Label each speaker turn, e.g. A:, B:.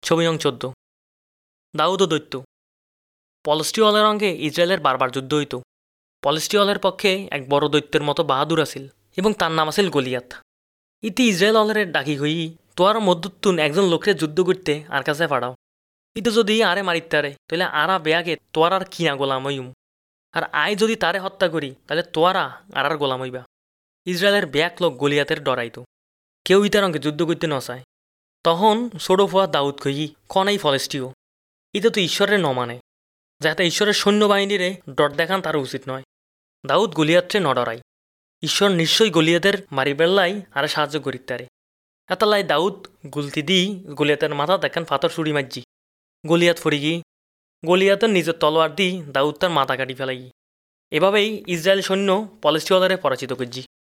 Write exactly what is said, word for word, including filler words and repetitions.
A: ছবি নং চোদ্দ। দাউদ ও দৈত্য। পলস্টিওলের অঙ্গে ইসরায়েলের বারবার যুদ্ধ হইত। পলস্টিওলের পক্ষে এক বড় দৈত্যের মতো বাহাদুর আছিল এবং তার নাম আছিল গলিয়াত। ইতি ইসরায়েল অলের ডাকি হই তোয়ার মধ্যতুন একজন লোকরে যুদ্ধ করতে আর কাছে পাঠাও। ইতো যদি আরে মারিতারে তাহলে আরা বেয়াকে তোয়ার আর কিনা গোলাম হইম, আর আয় যদি তারে হত্যা করি তাহলে তোয়ারা আর আর গোলাম হইবা। ইসরায়েলের ব্যাক লোক গলিয়াতের ডরাইত, কেউ ইতার অঙ্গে যুদ্ধ করতে নচায়। তখন ছোট ফুয়া দাউদ কই কনাই ফলেস্টিও ইতো তো ঈশ্বরের ন মানে, যাতে ঈশ্বরের সৈন্যবাহিনীরে ডর দেখান তার উচিত নয়। দাউদ গলিয়াতরে ন ডরাই, ঈশ্বর নিশ্চয়ই গলিয়াতের মারি বেড়লাই আর সাহায্য করিতারে। এতালাই দাউদ গুলতি দি গলিয়াতের মাথা দেখেন ফাতর ছুরি মারজি। গলিয়াত ফরি গি গলিয়াতের নিজের তলোয়ার দি দাউদ তার মাথা কাটি ফেলাই। এভাবেই ইসরায়েল সৈন্য পলেস্টিওলারে পরাজিত করছি।